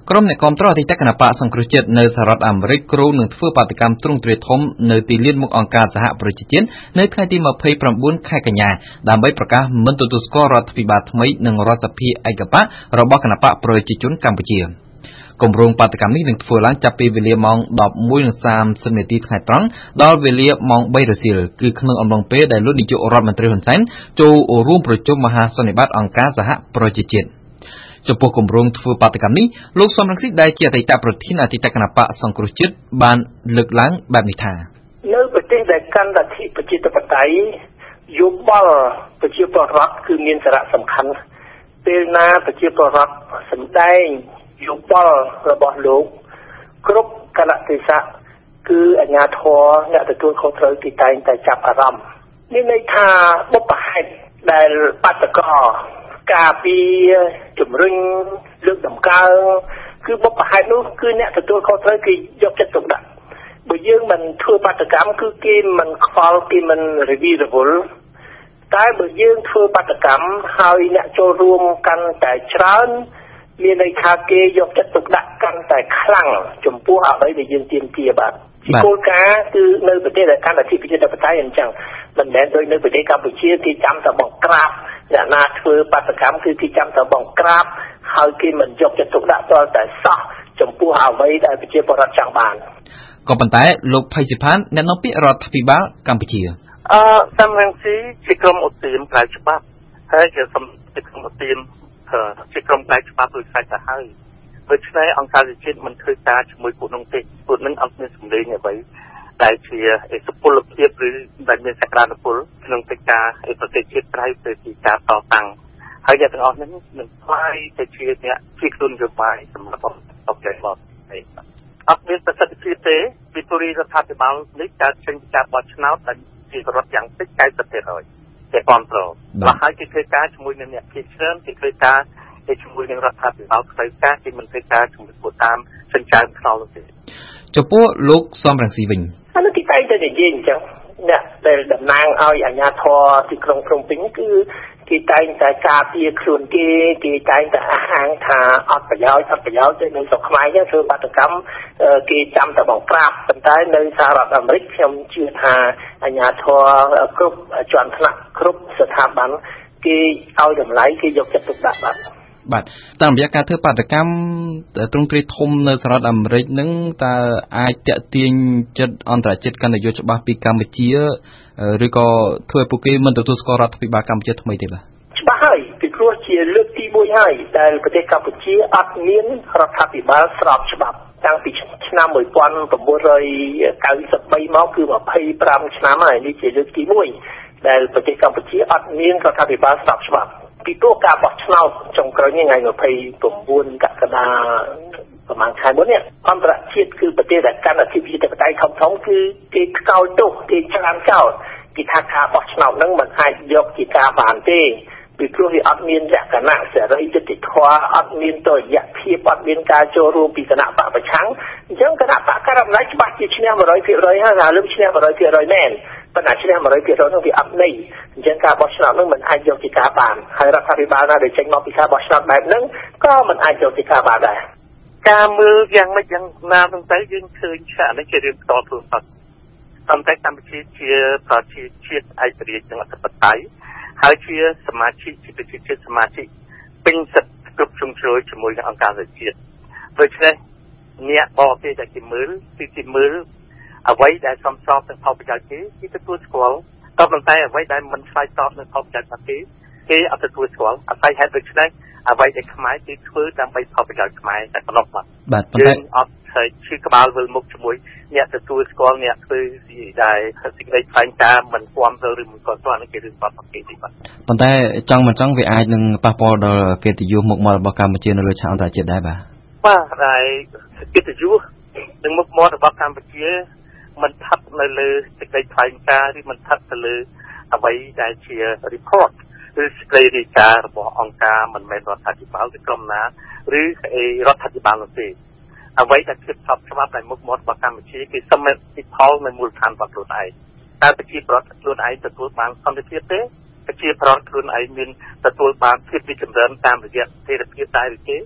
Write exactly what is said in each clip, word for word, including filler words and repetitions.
ក្រុមអ្នកគាំទ្រអតីតគណបកសង្គ្រោះជាតិនៅសហរដ្ឋអាមេរិកគ្រោងនឹងធ្វើបាតកម្មទ្រង់ទ្រាយធំនៅទីលានមុខអង្គការសហប្រជាជាតិនៅថ្ងៃទីម្ភៃប្រាំបួនខែកញ្ញាដើម្បីប្រកាសមិនទទួលស្គាល់រដ្ឋាភិបាលថ្មីនិងរដ្ឋសភាឯកបករបស់គណបកប្រជាជនកម្ពុជាគម្រោងបាតកម្មនេះនឹងធ្វើឡើងចាប់ពីវេលាម៉ោង ដប់មួយសាមសិប នាទីថ្ងៃត្រង់ដល់វេលាម៉ោង បី រសៀលគឺក្នុងអំឡុងពេលដែលលោកនាយករដ្ឋមន្ត្រីហ៊ុនសែនចូលរួមប្រជុំមហាសន្និបាតអង្គការសហប្រជាជាតិចំពោះគម្រោងធ្វើបាតកម្មនេះលោកសំរងស៊ីដែលជាអតីតប្រធានអតីតគណបកសង្គ្រោះជាតិបានលើកឡើងបែបនេះថានៅប្រទេសដែលកាន់លទ្ធិប្រជាធិបតេយ្យយោបល់ប្រជាពលរដ្ឋគឺមានសារៈសំខាន់ពេលណាប្រជាពលរដ្ឋសម្ដែងយោបល់របស់លោកគ្រប់កលៈទេសៈគឺអាជ្ញាធរអ្នកទទួលខុសត្រូវទីតែងតែចាប់អារម្មណ៍មានន័យថាបុព្វហេតុដែលបាតកោការពីជំរុញលើកតម្កើងគឺបុព្វហេតុនោះគឺអ្នកទទួលខុសត្រូវគេយកចិត្តទុកដាក់បើយើងមិនធ្វើបាតកម្មគឺគេមិនខ្វល់គេមិនរវីរវល់តែបើយើងធ្វើបាតកម្មហើយអ្នកចូលរួមកាន់តែច្រើនមានន័យថាគេយកចិត្តទុកដាក់កាន់តែខ្លាំងចំពោះអ្វីដែលយើងទាមទារបាទជាគោលការណ៍គឺនៅប្រទេសដែលកាន់លទ្ធិប្រជាធិបតេយ្យអញ្ចឹងមិនមែនដូចនៅប្រទេសកម្ពុជាគេចាំតែបង្ក្រាបអ្នកណាធ្វើបាតកម្មគឺគេចាំតែបង្ក្រាបហើយគេមិនយកចិត្តទុកដាក់ដល់តែសោះចំពោះអ្វីដែលប្រជាពលរដ្ឋចង់បានក៏ប៉ុន្តែលោកផៃសិផានអ្នកនាំពាក្យរដ្ឋាភិបាលកម្ពុជាអឺសំរងស៊ីជាក្រុមឧទាមក្រៅច្បាប់ហើយជាសំជាក្រុមឧទាមជាក្រុមក្រៅច្បាប់ដូចសាច់ទៅហើយដូច្នេះអង្គការជាតិមិនធ្វើការជាមួយពួកនោះទេពួកនឹងអត់មានសម្លេងអ្វីដែលជាសុពលភាពឬដែលមានសក្តានុពលក្នុងកិច្ចការប្រទេសជាតិក្រៅទៅពីការតតាំងហើយអ្នកទាំងអស់នេះនឹងខ្លាយទៅជាអ្នកជាខ្លួនយោបាយសម្រាប់អបចេះបោះអត់មានប្រសិទ្ធភាពទេពីព្រោះរដ្ឋាភិបាលនេះការចេញការបោះឆ្នោតដែលជារដ្ឋយ៉ាងតិច 九十ភាគរយ តែគ្រប់គ្រងបើហើយគេធ្វើការជាមួយនឹងអ្នកភាគច្រើនគេធ្វើការជាមួយនឹងរដ្ឋាភិបាលផ្លូវការគេមិនធ្វើការជាមួយពួកតាមចិញ្ចើមថ្នល់ទេចំពោះលោកសំរងស៊ីវិញអានេះគេតែងតែនិយាយអញ្ចឹងអ្នកដែលតំណាងឲ្យអាជ្ញាធរទីក្រុងភ្នំពេញគឺគេតែងតែការពារខ្លួនគេគេតែងតែអះអាងថាអត់ប្រយោជន៍អត់ប្រយោជន៍ទេនៅស្រុកខ្មែរចឹងធ្វើបាតកម្មគេចាំតែបង្ក្រាបប៉ុន្តែនៅសហរដ្ឋអាមេរិកខ្ញុំជឿថាអាជ្ញាធរគ្រប់ជាន់ថ្នាក់គ្រប់ស្ថាប័នគេឲ្យតម្លៃគេយកចិត្តទុកដាក់បាទបាទតាមរយៈការធ្វើបាតកម្មទ្រង់ទ្រាយធំនៅសហរដ្ឋអាមេរិកនឹងតើអាចតាក់ទាញចិត្តអន្តរជាតិកាន់តែយល់ច្បាស់ពីកម្ពុជាឬក៏ធ្វើឲ្យពួកគេមិនទទួលស្គាល់រដ្ឋាភិបាលកម្ពុជាថ្មីទេបាទច្បាស់ហើយពីព្រោះជាលើកទីមួយហើយដែលប្រទេសកម្ពុជាអត់មានរដ្ឋាភិបាលស្របច្បាប់តាំងពីឆ្នាំmột nghìn chín trăm chín mươi baមកគឺยี่สิบห้าឆ្នាំហើយនេះជាលើកទីមួយដែលប្រទេសកម្ពុជាអត់មានរដ្ឋាភិបាលស្របច្បាប់ពីព្រោះការបោះឆ្នោតចុងក្រោយនេះថ្ងៃยี่สิบเก้ากក្កដាប្រហែលខែមុននេះអន្តរជាតិគឺប្រទេសដែលកាន់អធិបតេយ្យធំធំគឺគេខ្កោចទោសគេច្រានចោលគេថាការបោះឆ្នោតហ្នឹងមិនអាចយកជាការបានទេពីព្រោះវាអត់មានលក្ខណៈសេរីយុត្តិធម៌អត់មានតុល្យភាពអត់មានការចូលរួមពីគណៈបកប្រឆាំងអញ្ចឹងគណៈបកកណ្ដាលអំណាចច្បាស់ជាឈ្នះmột trămភាគរយ ហើយថាលើឈ្នះmột trămភាគរយ មែនប៉ុន្តែឈ្នះmột trămភាគរយ នោះវាអត់ន័យអញ្ចឹងការបោះឆ្នោតនោះមិនអាចយកជាការបានហើយរដ្ឋាភិបាលណាដែលចេញមកពីការបោះឆ្នោតបែបហ្នឹងក៏មិនអាចយកជាការបានដែរការមើលយ៉ាងម៉េចយ៉ាងណាទៅទៅយើងឃើញថានេះជារឿងផ្ទាល់ខ្លួនបាត់តាមតែកម្ពុជាជាប្រជាជាតិឯករាជ្យនិងអធិបតេយ្យហើយជាសមាជិកជាប្រជាជាតិសមាជិកពេញសិទ្ធិគ្រប់ជ្រុងជ្រោយជាមួយនឹងអង្គការសហជាតិដូច្នេះអ្នកបរទេសដែលគេមើលគឺគេមើលអ្វីដែលសមស្របនឹងផលប្រយោជន៍គេគេទទួលស្គាល់ក៏ប៉ុន្តែអ្វីដែលមិនឆ្លើយតបនឹងផលប្រយោជន៍គេគេអត់ទទួលស្គាល់អាស្រ័យហេតុដូច្នេះអ្វីដែលខ្មែរគេធ្វើដើម្បីផលប្រយោជន៍ខ្មែរតែប៉ុណ្ណោះបាទបាទប៉ុន្តែអត់ហើយឈឺក្បាលវិលមុខជាមួយអ្នកទទួលស្គាល់អ្នកធ្វើដែលសេចក្តីថ្លែងការណ៍មិនគាំទ្រឬមិនគាត់ស្គាល់នេះគេរឿងបាត់ប្រកេតទេបាទប៉ុន្តែចង់មិនចង់វាអាចនឹងប៉ះពាល់ដល់កិត្តិយសមុខមាត់របស់កម្ពុជានៅលើឆាកអន្តរជាតិដែរបាទបាទហើយកិត្តិយសនិងមុខមាត់របស់កម្ពុជាមិនស្ថិតនៅលើសេចក្តីថ្លែងការណ៍ឬមិនស្ថិតទៅលើអ្វីដែលជា report ឬសេចក្តីរាយការណ៍របស់អង្គការមិនមែនរដ្ឋាភិបាលឬក្រុមណាឬរដ្ឋាភិបាលនោះទេអ្វីដែលជាស្របច្បាប់ដែលមុខមាត់របស់កម្ពុជាគឺសមិទ្ធផលនៅមូលដ្ឋានរបស់ខ្លួនឯងតើប្រជាប្រដ្ឋខ្លួនឯងទទួលបានសន្តិភាពទេប្រជាប្រដ្ឋខ្លួនឯងមានទទួលបានភាពរីកចម្រើនតាមរយៈសេរីភាពដែរឬទេ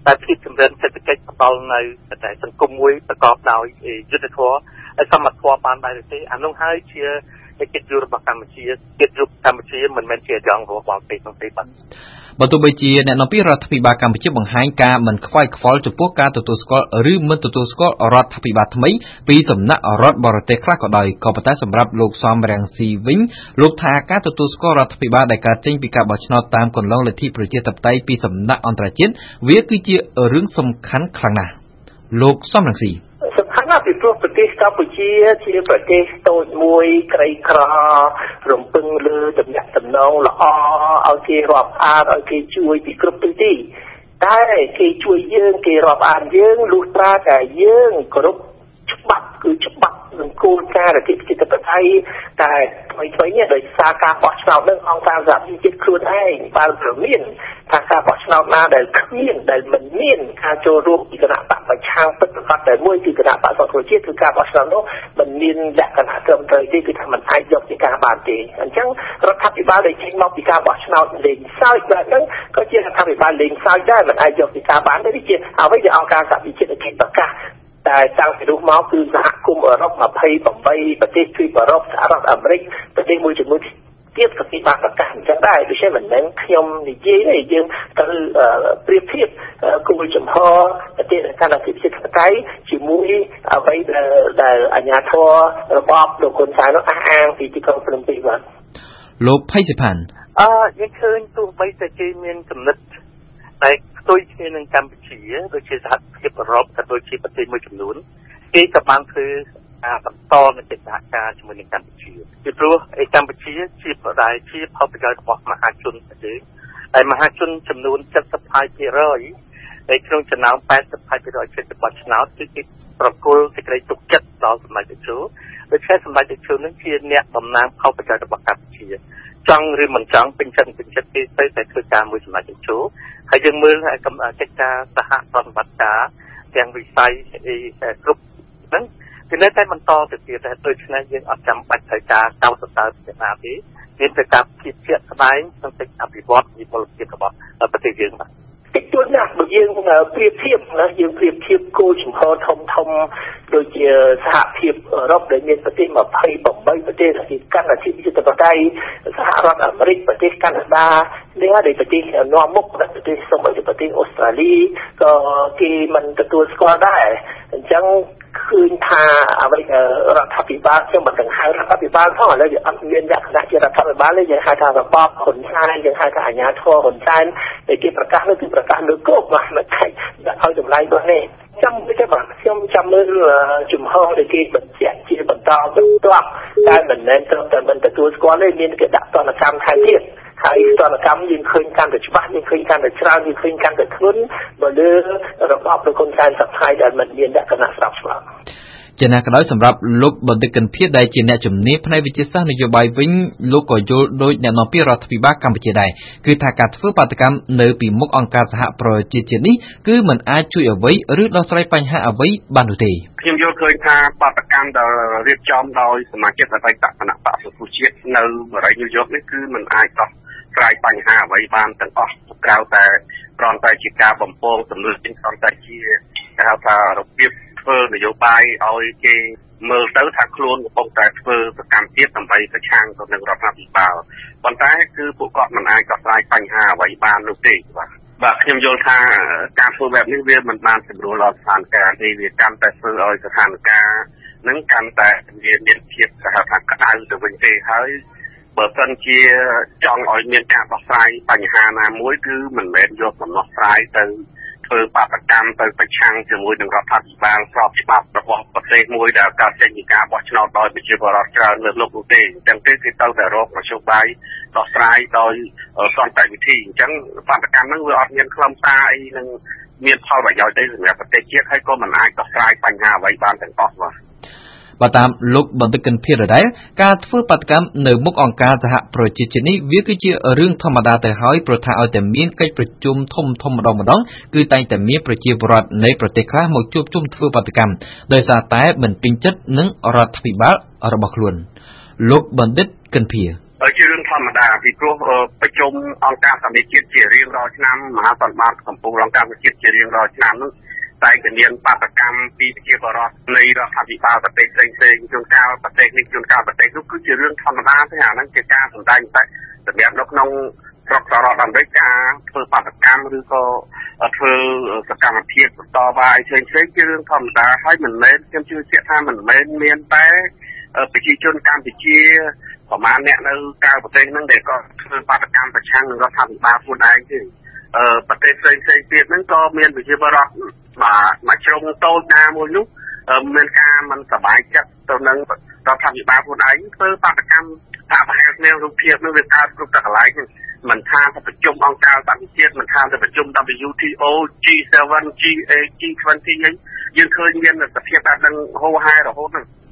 តែភាពចម្រើនសេដ្ឋកិច្ចផ្ដល់នៅតែសង្គមមួយប្រកបដោយយុត្តិធម៌ហើយសមត្ថភាពបានដែរទេអានោះហើយជាកិច្ចយុរបស់កម្ពុជាកិច្ចយុកម្ពុជាមិនមែនជាយ៉ាងរបស់ប្រទេសនោះទេបាទបើទោះបីជាអ្នកនាំពាក្យរដ្ឋាភិបាលកម្ពុជាបង្ហាញការមិនខ្វាយខ្វល់ចំពោះការទទួលស្គាល់ឬមិនទទួលស្គាល់រដ្ឋាភិបាលថ្មីពីសំណាក់រដ្ឋបរទេសខ្លះក៏ដោយក៏ប៉ុន្តែសម្រាប់លោកសំរងស៊ីវិញលោកថាការទទួលស្គាល់រដ្ឋាភិបាលដែលកើតចេញពីការបោះឆ្នោតតាមគន្លងលទ្ធិប្រជាធិបតេយ្យពីសំណាក់អន្តរជាតិវាគឺជារឿងសំខាន់ខ្លាំងណាស់លោកសំរងស៊ីសំខាន់ណាស់ពីព្រោះប្រទេសកម្ពុជាជាប្រទេសតូចមួយក្រីក្ររំពឹងលើទំនាក់ទំនងល្អឲ្យគេរាប់អានឲ្យគេជួយពីគ្រប់ទិសទីតែគេជួយយើងគេរាប់អានយើងលុះត្រាតែយើងគ្រប់ច្បាប់គឺច្បាប់និងគោលការណ៍រដ្ឋាភិបាលប្រទេសតែថ្មីថ្មីនេះដោយសារការបោះឆ្នោតនឹងអង្គការសហជីវជាតិខ្លួនឯងបានប្រមានថាការបោះឆ្នោតណាដែលគ្មានដែលមិនមានការចូលរួមពីគណៈបកប្រឆាំងពិតប្រាកដតែមួយគឺគណៈបកសង្គ្រោះជាតិគឺការបោះឆ្នោតនោះមិនមានលក្ខណៈត្រឹមត្រូវទេគឺថាมันអាចយកជាការបានទេអញ្ចឹងរដ្ឋាភិបាលដែលចេញមកពីការបោះឆ្នោតលេងសើចបែបហ្នឹងក៏ជារដ្ឋាភិបាលលេងសើចដែរมันអាចយកជាការបានទេវាជាអ្វីដែលអង្គការសហជីវជាតិគេប្រកាសតែតាំងពីនោះមកគឺសហគមន៍អឺរ៉ុបยี่สิบแปดប្រទេសទ្វីបអឺរ៉ុបសហរដ្ឋអាមេរិកប្រទេសមួយចំនួនទៀតក៏គេបានប្រកាសអញ្ចឹងដែរដូច្នេះមិនមែនខ្ញុំនិយាយទេយើងទៅប្រៀបធៀបគោលចំហប្រទេសកាន់តែប្រជាធិបតេយ្យជាមួយអ្វីដែលអាជ្ញាធររបបលោកហ៊ុនសែននោះអះអាងពីទីក្រុងភ្នំពេញបាទលោកផៃសិផានអឺយើងឃើញទោះបីតែគេមានគំនិតតែផ្ទុយគ្នានឹងកម្ពុជាដូចជាសហភាពអឺរ៉ុបក៏ដូចជាប្រទេសមួយចំនួនគេក៏បានធ្វើការបន្តនៅកិច្ចសហការជាមួយនឹងកម្ពុជាពីព្រោះឯកម្ពុជាជាប្រដាយជាផលប្រយោជន៍របស់មហាជនទេហើយមហាជនចំនួនเจ็ดสิบห้าเปอร์เซ็นต์ ในក្នុងចំណោមแปดสิบห้าเปอร์เซ็นต์ ជាបោះឆ្នោតគឺគេប្រគល់សេចក្តីទុកចិត្តដល់សម្ដេចតេជោដូច្នេះសម្ដេចតេជោនឹងជាអ្នកតំណាងផលប្រយោជន៍របស់កម្ពុជាចង់ឬមិនចង់ពេញចិត្តពេញចិត្តគេទៅតែធ្វើការមួយសម្ដេចតេជោហើយយើងមើលកិច្ចការសហប្រតិបត្តិការទាំងវិស័យគ្រប់ហ្នឹងគឺនៅតែបន្តទៅទៀតតែដូច្នេះយើងអត់ចាំបាច់ត្រូវការកោតសរសើរពីណាទេមានតែការគៀបជាក់ស្ដែងក្នុងកិច្ចអភិវឌ្ឍវិបុលភាពរបស់ប្រទេសយើងបាទតិចតួចណាស់បើយើងប្រៀបធៀបណាយើងប្រៀបធៀបគោលចំហធំធំដូចជាសហភាពអឺរ៉ុបដែលមានប្រទេសยี่สิบแปดប្រទេសដែលកាន់តែជាប្រជាធិបតេយ្យសហរដ្ឋអាមេរិកប្រទេសកាណាដានេះហើយប្រទេសនាំមុខប្រទេសសូម្បីតែប្រទេសអូស្ត្រាលីក៏គេមិនទទួលស្គាល់ដែរអញ្ចឹងឃើញថាអ្វីរដ្ឋាភិបាលខ្ញុំមិនដឹងហៅរដ្ឋាភិបាលផងឥឡូវវាអត់មានលក្ខណៈជារដ្ឋាភិបាលទេយើងហៅថារបបហ៊ុនសែនយើងហៅថាអាជ្ញាធរហ៊ុនសែនដែលគេប្រកាសនោះគឺប្រកាសលើគោកបាទមិនថាដាក់ឲ្យតម្លៃរបស់នេះចាំមើលទេបាទខ្ញុំចាំមើលជំហរដែលគេបញ្ជាក់ជាបន្តបន្ទាប់តែមិនមែនត្រឹមតែមិនទទួលស្គាល់ទេមានគេដាក់ទណ្ឌកម្មថែមទៀតហើយទណ្ឌកម្មយើងឃើញកាន់តែច្បាស់យើងឃើញកាន់តែច្រើនយើងឃើញកាន់តែធ្ងន់បើលើរបបលោកហ៊ុនសែនសប្តាហ៍ដែលមិនមានលក្ខណៈស្របច្បាប់ជាណាក៏ដោយសម្រាប់លោកបណ្ឌិតកិនភៀតដែលជាអ្នកជំនាញផ្នែកវិទ្យាសាស្ត្រនយោបាយវិញលោកក៏យល់ដោយអ្នកនាំពាក្យរដ្ឋាភិបាលកម្ពុជាដែរគឺថាការធ្វើបាតកម្មនៅពីមុខអង្គការសហប្រជាជាតិនេះគឺមិនអាចជួយអ្វីឬដោះស្រាយបញ្ហាអ្វីបាននោះទេខ្ញុំយល់ឃើញថាបាតកម្មដែលរៀបចំដោយសមាជិកអតីតគណៈបក្សសង្គ្រោះជាតិនៅបរិយាញូវយ៉កនេះគឺមិនអាចដោះស្រាយបញ្ហាអ្វីបានទាំងអស់ក្រៅតែគ្រាន់តែជាការបំពងសំណើគ្រាន់តែជាគេហៅថារបៀបធ្វើនយោបាយឲ្យគេមើលទៅថាខ្លួនកំពុងតែធ្វើសកម្មភាពដើម្បីប្រឆាំងទៅនឹងរដ្ឋាភិបាលប៉ុន្តែគឺពួកគាត់មិនអាចដោះស្រាយបញ្ហាអ្វីបាននោះទេបាទបាទខ្ញុំយល់ថាការធ្វើបែបនេះវាមិនបានសម្រួលដល់ស្ថានភាពទេវាកាន់តែធ្វើឲ្យស្ថានភាពនឹងកាន់តែមានមានភាពគេហៅថាក្តៅទៅវិញទេហើយបើសិនជាចង់ឲ្យមានការដោះស្រាយបញ្ហាណាមួយគឺមិនមែនយកដំណោះស្រាយទៅធ្វើបាតកម្មទៅប្រឆាំងជាមួយនឹងរដ្ឋាភិបាលស្របច្បាប់របស់ប្រទេសមួយដែលកើតចេញពីការបោះឆ្នោតដោយប្រជាពលរដ្ឋច្រើនលើលោកនោះទេអញ្ចឹងទេគឺទៅតែរកមធ្យោបាយដោះស្រាយដោយសន្តិវិធីអញ្ចឹងបាតកម្មហ្នឹងវាអត់មានខ្លឹមសារអីនឹងមានផលប្រយោជន៍ទេសម្រាប់ប្រទេសជាតិហើយក៏មិនអាចដោះស្រាយបញ្ហាអ្វីបានទាំងអស់បាទបើតាមលោកបណ្ឌិតកិនភៀតដែរការធ្វើបាតកម្មនៅមុខអង្គការសហប្រជាជាតិនេះវាគឺជារឿងធម្មតាទៅហើយព្រោះថាឲ្យតែមានកិច្ចប្រជុំធំធំម្ដងម្ដងគឺតែងតែមានប្រជាពលរដ្ឋនៃប្រទេសខ្លះមកជួបជុំធ្វើបាតកម្មដោយសារតែមិនពេញចិត្តនឹងរដ្ឋាភិបាលរបស់ខ្លួនលោកបណ្ឌិតកិនភៀតជារឿងធធម្មតាពីព្រោះប្រជុំអង្គការសន្តិជាតិជារៀងរាល់ឆ្នាំមហាសន្និបាតកម្ពុជាអង្គការសន្តិជាតិជារៀងរាល់ឆ្នាំនោះតែតែមានបាតកម្មពីប្រជាពលរដ្ឋនៃរដ្ឋាភិបាលប្រទេសផ្សេងៗជួនកាលប្រទេសនេះជួនកាលប្រទេសនោះគឺជារឿងធម្មតាទេអាហ្នឹងជាការសម្ដែងតែសម្រាប់នៅក្នុងស្រុកសហរដ្ឋអាមេរិកការធ្វើបាតកម្មឬក៏ធ្វើសកម្មភាពបន្តវាយផ្សេងៗជារឿងធម្មតាហើយមិនមែនខ្ញុំជឿជាក់ថាមិនមែនមានតែប្រជាជនកម្ពុជាប្រហែលអ្នកនៅក្រៅប្រទេសហ្នឹងដែលក៏ធ្វើបាតកម្មប្រឆាំងនឹងរដ្ឋាភិបាលខ្លួនឯងទេអឺប្រទេសផ្សេងៗទៀតហ្នឹងក៏មានប្រជាពលរដ្ឋបាទមួយជ្រុងតូចណាមួយនោះមានការមិនសប្បាយចិត្តទៅនឹងរដ្ឋាភិបាលខ្លួនឯងធ្វើបាតកម្មថាប្រហែលគ្នារូបភាពនោះវាកើតគ្រប់តែកន្លែងមិនថាទៅប្រជុំអង្គការសន្តិជាតិមិនថាទៅប្រជុំ W T O G seven G eight G twenty យើងឃើញមានសភាពបែបហ្នឹងហូរហែរហូតហ្នឹង